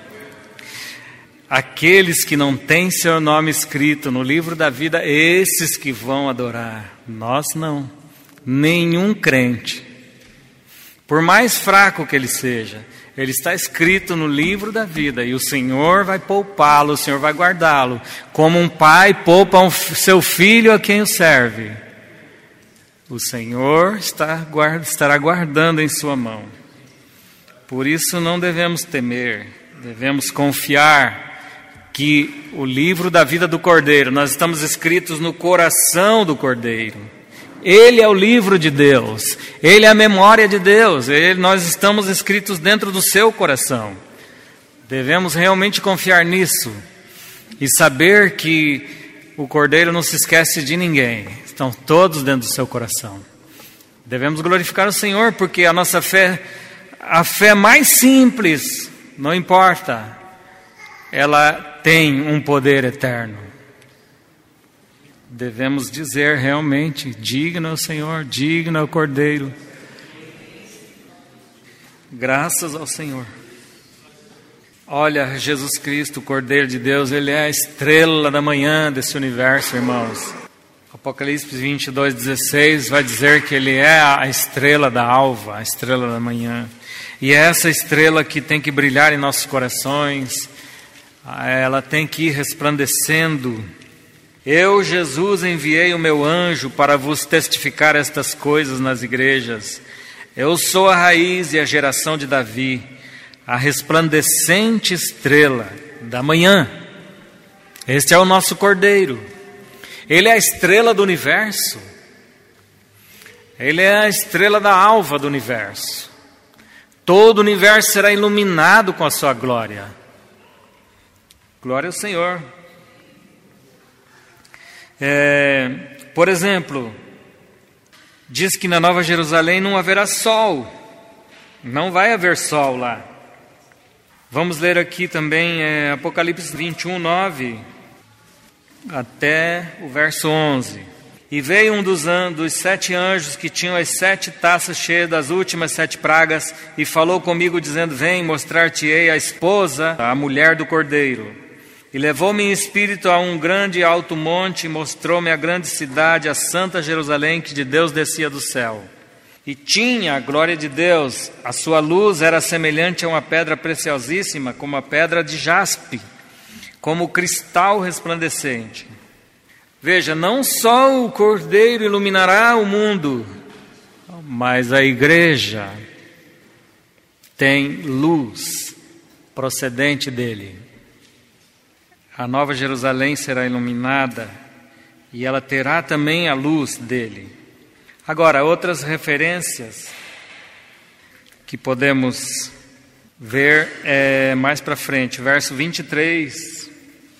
Aqueles que não têm seu nome escrito no livro da vida, esses que vão adorar. Nós não. Nenhum crente, por mais fraco que ele seja, ele está escrito no livro da vida, e o Senhor vai poupá-lo, o Senhor vai guardá-lo, como um pai poupa seu filho a quem o serve. O Senhor estará guardando em sua mão. Por isso não devemos temer, devemos confiar que o livro da vida do Cordeiro, nós estamos escritos no coração do Cordeiro. Ele é o livro de Deus, Ele é a memória de Deus, nós estamos escritos dentro do seu coração. Devemos realmente confiar nisso e saber que o Cordeiro não se esquece de ninguém, estão todos dentro do seu coração. Devemos glorificar o Senhor, porque a nossa fé a fé mais simples, não importa, ela tem um poder eterno. Devemos dizer realmente: digno é o Senhor, digno é o Cordeiro. Graças ao Senhor. Olha, Jesus Cristo, o Cordeiro de Deus, Ele é a estrela da manhã desse universo, irmãos. Apocalipse 22:16 vai dizer que Ele é a estrela da alva, a estrela da manhã. E é essa estrela que tem que brilhar em nossos corações, ela tem que ir resplandecendo. Eu, Jesus, enviei o meu anjo para vos testificar estas coisas nas igrejas. Eu sou a raiz e a geração de Davi, a resplandecente estrela da manhã. Este é o nosso Cordeiro. Ele é a estrela do universo. Ele é a estrela da alva do universo. Todo o universo será iluminado com a sua glória. Glória ao Senhor. Por exemplo, diz que na Nova Jerusalém não haverá sol. Não vai haver sol lá. Vamos ler aqui também Apocalipse 21:9 até o verso 11. E veio um dos 7 anjos que tinham as 7 taças cheias das últimas 7 pragas e falou comigo dizendo: vem, mostrar-te-ei a esposa, a mulher do Cordeiro. E levou-me em espírito a um grande e alto monte e mostrou-me a grande cidade, a santa Jerusalém, que de Deus descia do céu. E tinha a glória de Deus, a sua luz era semelhante a uma pedra preciosíssima, como a pedra de jaspe, como o cristal resplandecente. Veja, não só o Cordeiro iluminará o mundo, mas a igreja tem luz procedente dele. A Nova Jerusalém será iluminada e ela terá também a luz dele. Agora, outras referências que podemos ver mais para frente, verso 22,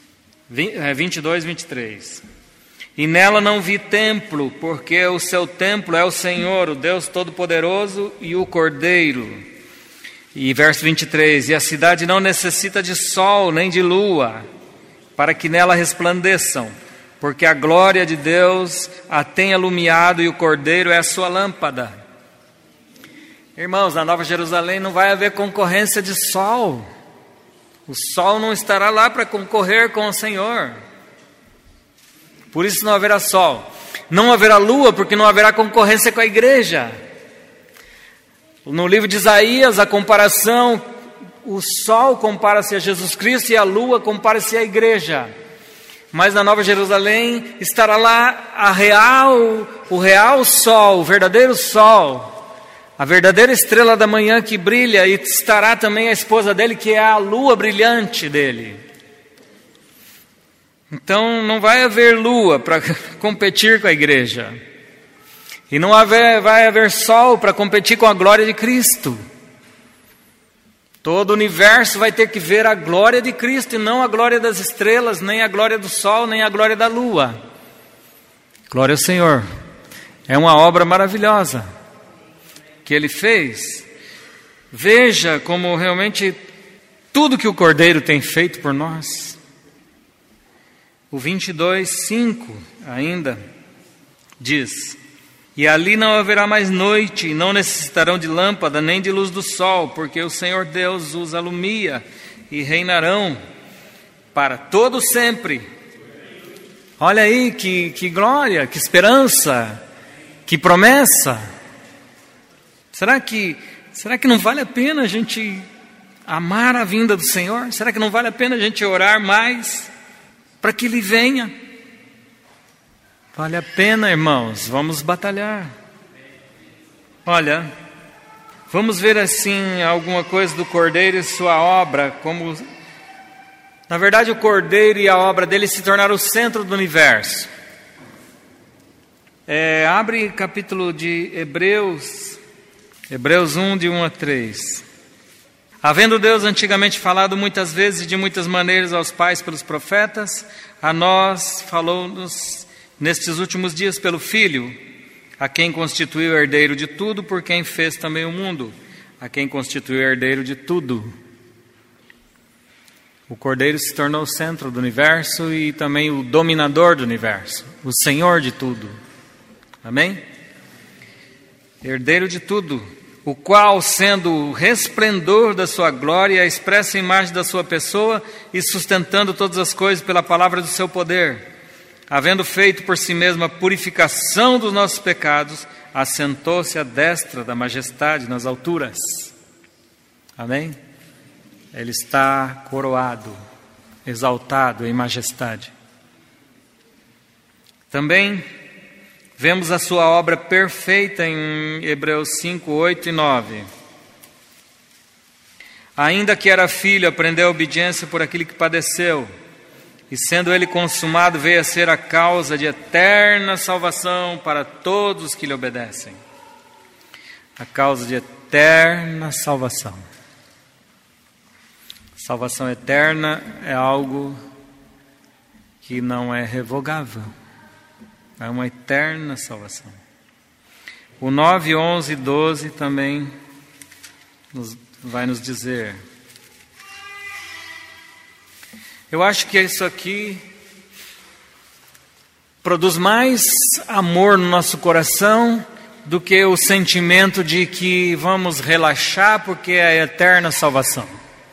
23. E nela não vi templo, porque o seu templo é o Senhor, o Deus Todo-Poderoso e o Cordeiro. E verso 23, e a cidade não necessita de sol nem de lua, para que nela resplandeçam, porque a glória de Deus a tem alumiado e o Cordeiro é a sua lâmpada. Irmãos, na Nova Jerusalém não vai haver concorrência de sol. O sol não estará lá para concorrer com o Senhor. Por isso não haverá sol. Não haverá lua, porque não haverá concorrência com a igreja. No livro de Isaías, a comparação, o sol compara-se a Jesus Cristo e a lua compara-se à igreja. Mas na Nova Jerusalém estará lá o real sol, o verdadeiro sol, a verdadeira estrela da manhã que brilha, e estará também a esposa dele, que é a lua brilhante dele. Então não vai haver lua para competir com a igreja, e não vai haver sol para competir com a glória de Cristo. Todo o universo vai ter que ver a glória de Cristo e não a glória das estrelas, nem a glória do sol, nem a glória da lua. Glória ao Senhor. É uma obra maravilhosa que Ele fez. Veja como realmente tudo que o Cordeiro tem feito por nós. O 22:5 ainda diz: e ali não haverá mais noite, e não necessitarão de lâmpada, nem de luz do sol, porque o Senhor Deus os alumia, e reinarão para todo sempre. Olha aí, que glória, que esperança, que promessa. Será que não vale a pena a gente amar a vinda do Senhor? Será que não vale a pena a gente orar mais para que Ele venha? Vale a pena, irmãos, vamos batalhar. Olha, vamos ver assim alguma coisa do Cordeiro e sua obra, como na verdade o Cordeiro e a obra dele se tornaram o centro do universo. Abre capítulo de Hebreus 1, de 1 a 3. Havendo Deus antigamente falado muitas vezes e de muitas maneiras aos pais pelos profetas, a nós falou-nos nestes últimos dias pelo Filho, a quem constituiu herdeiro de tudo, por quem fez também o mundo, a quem constituiu herdeiro de tudo. O Cordeiro se tornou o centro do universo e também o dominador do universo, o Senhor de tudo. Amém? Herdeiro de tudo, o qual, sendo o resplendor da sua glória, a expressa imagem da sua pessoa e sustentando todas as coisas pela palavra do seu poder, havendo feito por si mesmo a purificação dos nossos pecados, assentou-se à destra da majestade nas alturas. Amém? Ele está coroado, exaltado em majestade. Também vemos a sua obra perfeita em Hebreus 5, 8 e 9. Ainda que era filho, aprendeu a obediência por aquilo que padeceu, e sendo ele consumado, veio a ser a causa de eterna salvação para todos que lhe obedecem. A causa de eterna salvação. Salvação eterna é algo que não é revogável. É uma eterna salvação. O 9, 11 e 12 também vai nos dizer. Eu acho que isso aqui produz mais amor no nosso coração do que o sentimento de que vamos relaxar porque é a eterna salvação.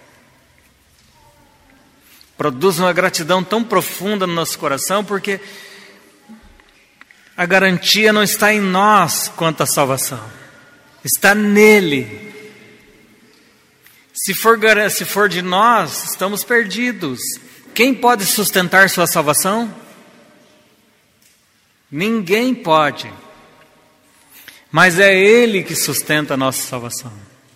Produz uma gratidão tão profunda no nosso coração porque a garantia não está em nós quanto à salvação, está nele. Se for de nós, estamos perdidos. Quem pode sustentar sua salvação? Ninguém pode. Mas é Ele que sustenta a nossa salvação.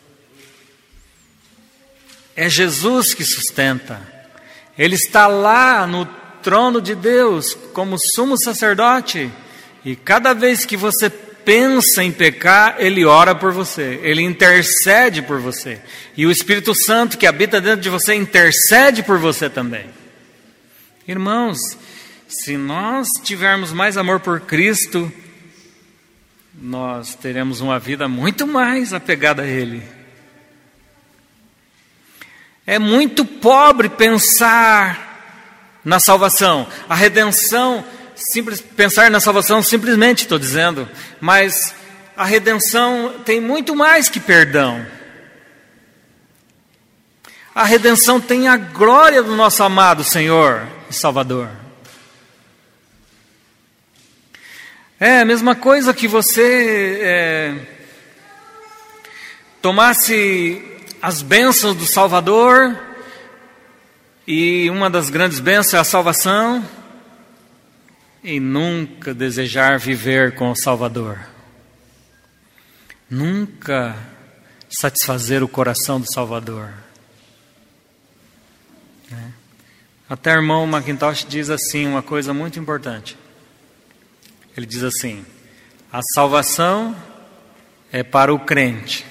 É Jesus que sustenta. Ele está lá no trono de Deus como sumo sacerdote. E cada vez que você pensa em pecar, Ele ora por você, Ele intercede por você. E o Espírito Santo que habita dentro de você intercede por você também. Irmãos, se nós tivermos mais amor por Cristo, nós teremos uma vida muito mais apegada a Ele. É muito pobre pensar na salvação, a redenção. Pensar na salvação simplesmente, estou dizendo, mas a redenção tem muito mais que perdão. A redenção tem a glória do nosso amado Senhor e Salvador. É a mesma coisa que você tomasse as bênçãos do Salvador, e uma das grandes bênçãos é a salvação, e nunca desejar viver com o Salvador. Nunca satisfazer o coração do Salvador. Até o irmão Macintosh diz assim, uma coisa muito importante. Ele diz assim: a salvação é para o crente.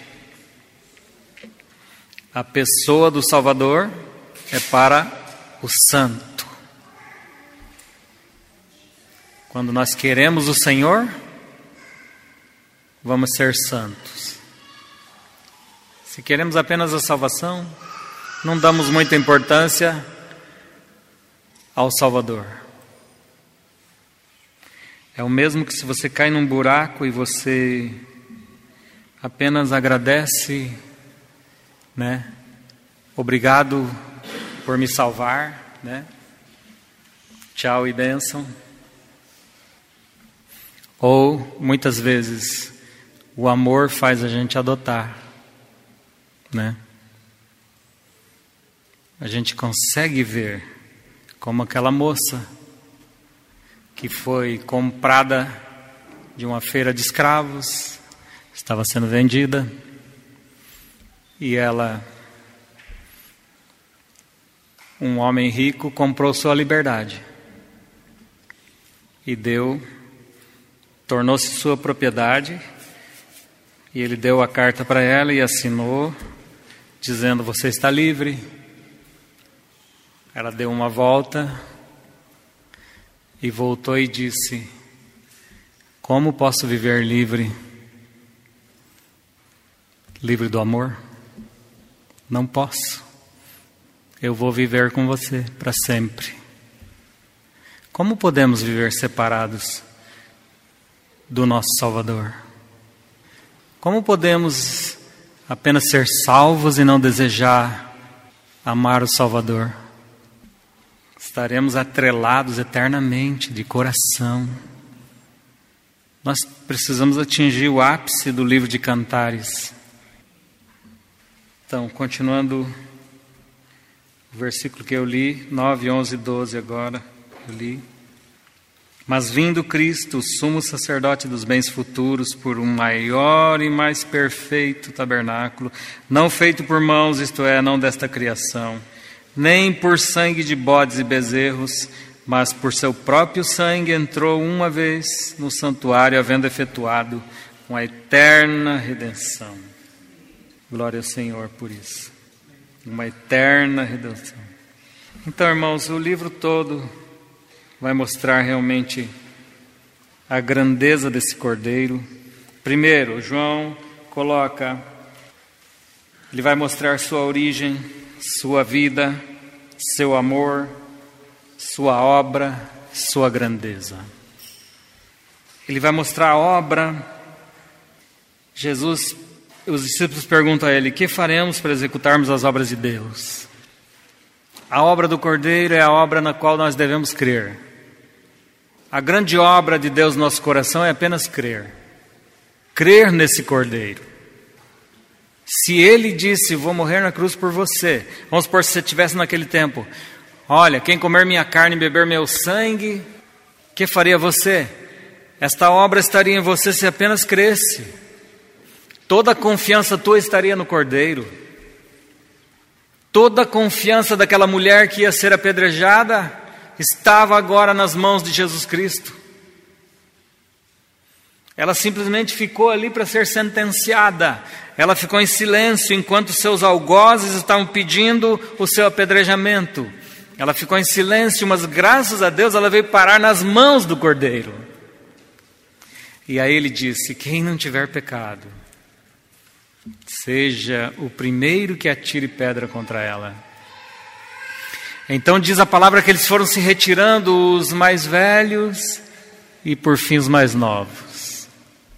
A pessoa do Salvador é para o santo. Quando nós queremos o Senhor, vamos ser santos. Se queremos apenas a salvação, não damos muita importância ao Salvador. É o mesmo que se você cai num buraco e você apenas agradece, né? Obrigado por me salvar, né? Tchau e bênção. Ou, muitas vezes, o amor faz a gente adotar, né? A gente consegue ver como aquela moça que foi comprada de uma feira de escravos, estava sendo vendida, e um homem rico comprou sua liberdade e tornou-se sua propriedade, e ele deu a carta para ela e assinou, dizendo: você está livre. Ela deu uma volta e voltou e disse: como posso viver livre? livre do amor? Não posso. Eu vou viver com você para sempre. Como podemos viver separados do nosso Salvador? Como podemos apenas ser salvos e não desejar amar o Salvador? Estaremos atrelados eternamente, de coração. Nós precisamos atingir o ápice do livro de Cantares. Então, continuando o versículo que eu li, 9, 11 e 12 agora, eu li. Mas vindo Cristo, o sumo sacerdote dos bens futuros, por um maior e mais perfeito tabernáculo, não feito por mãos, isto é, não desta criação, nem por sangue de bodes e bezerros, mas por seu próprio sangue entrou uma vez no santuário, havendo efetuado uma eterna redenção. Glória ao Senhor por isso. Uma eterna redenção. Então, irmãos, o livro todo vai mostrar realmente a grandeza desse Cordeiro. Primeiro, João ele vai mostrar sua origem, sua vida, seu amor, sua obra, sua grandeza. Ele vai mostrar a obra. Os discípulos perguntam a ele: que faremos para executarmos as obras de Deus? A obra do Cordeiro é a obra na qual nós devemos crer. A grande obra de Deus no nosso coração é apenas crer. Crer nesse Cordeiro. Se ele disse: vou morrer na cruz por você. Vamos supor, se você estivesse naquele tempo: olha, quem comer minha carne e beber meu sangue, que faria você? Esta obra estaria em você se apenas cresce. Toda a confiança tua estaria no Cordeiro. Toda a confiança daquela mulher que ia ser apedrejada estava agora nas mãos de Jesus Cristo. Ela simplesmente ficou ali para ser sentenciada. Ela ficou em silêncio enquanto seus algozes estavam pedindo o seu apedrejamento. Ela ficou em silêncio, mas graças a Deus ela veio parar nas mãos do Cordeiro. E aí ele disse: quem não tiver pecado, seja o primeiro que atire pedra contra ela. Então diz a palavra que eles foram se retirando, os mais velhos e por fim os mais novos.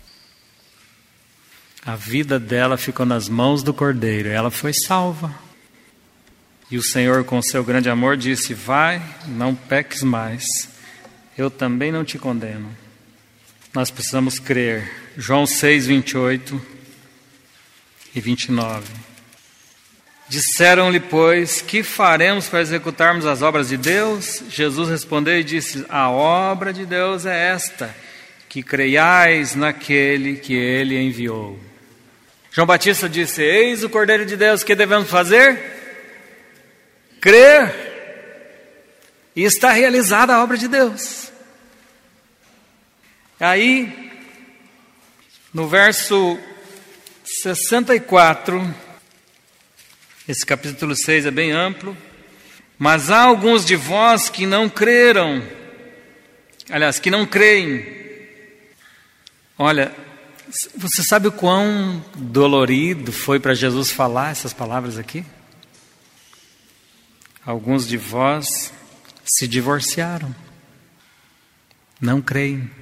A vida dela ficou nas mãos do Cordeiro, ela foi salva. E o Senhor, com seu grande amor, disse: vai, não peques mais, eu também não te condeno. Nós precisamos crer. João 6, 28 e 29. Disseram-lhe, pois: que faremos para executarmos as obras de Deus? Jesus respondeu e disse: a obra de Deus é esta, que creiais naquele que ele enviou. João Batista disse: eis o Cordeiro de Deus, que devemos fazer? Crer. E está realizada a obra de Deus. Aí, no verso 64, esse capítulo 6 é bem amplo. Mas há alguns de vós que não creram, que não creem. Olha, você sabe o quão dolorido foi para Jesus falar essas palavras aqui? Alguns de vós se divorciaram, não creem.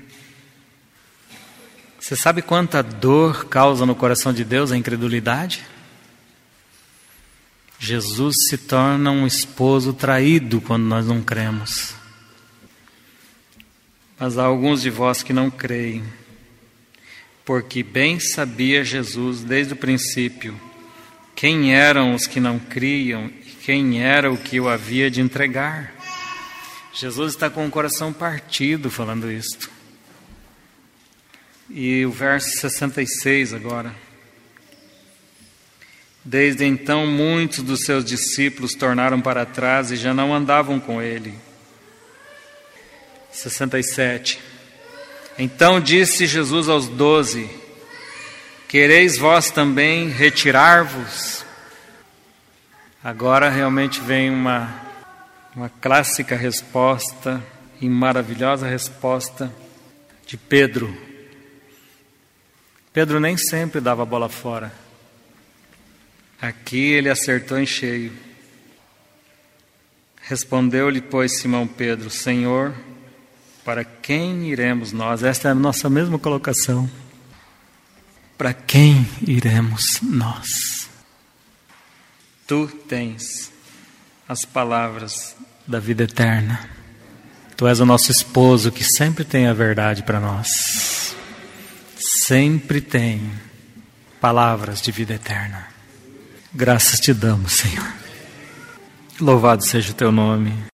Você sabe quanta dor causa no coração de Deus a incredulidade? Jesus se torna um esposo traído quando nós não cremos. Mas há alguns de vós que não creem, porque bem sabia Jesus desde o princípio quem eram os que não criam e quem era o que o havia de entregar. Jesus está com o coração partido falando isto. E o verso 66 agora. Desde então muitos dos seus discípulos tornaram para trás e já não andavam com ele. 67. Então disse Jesus aos 12: quereis vós também retirar-vos? Agora realmente vem uma clássica resposta e maravilhosa resposta de Pedro. Pedro nem sempre dava a bola fora. Aqui ele acertou em cheio. Respondeu-lhe, pois, Simão Pedro: Senhor, para quem iremos nós? Esta é a nossa mesma colocação. Para quem iremos nós? Tu tens as palavras da vida eterna. Tu és o nosso esposo que sempre tem a verdade para nós. Sempre tem palavras de vida eterna. Graças te damos, Senhor. Louvado seja o teu nome.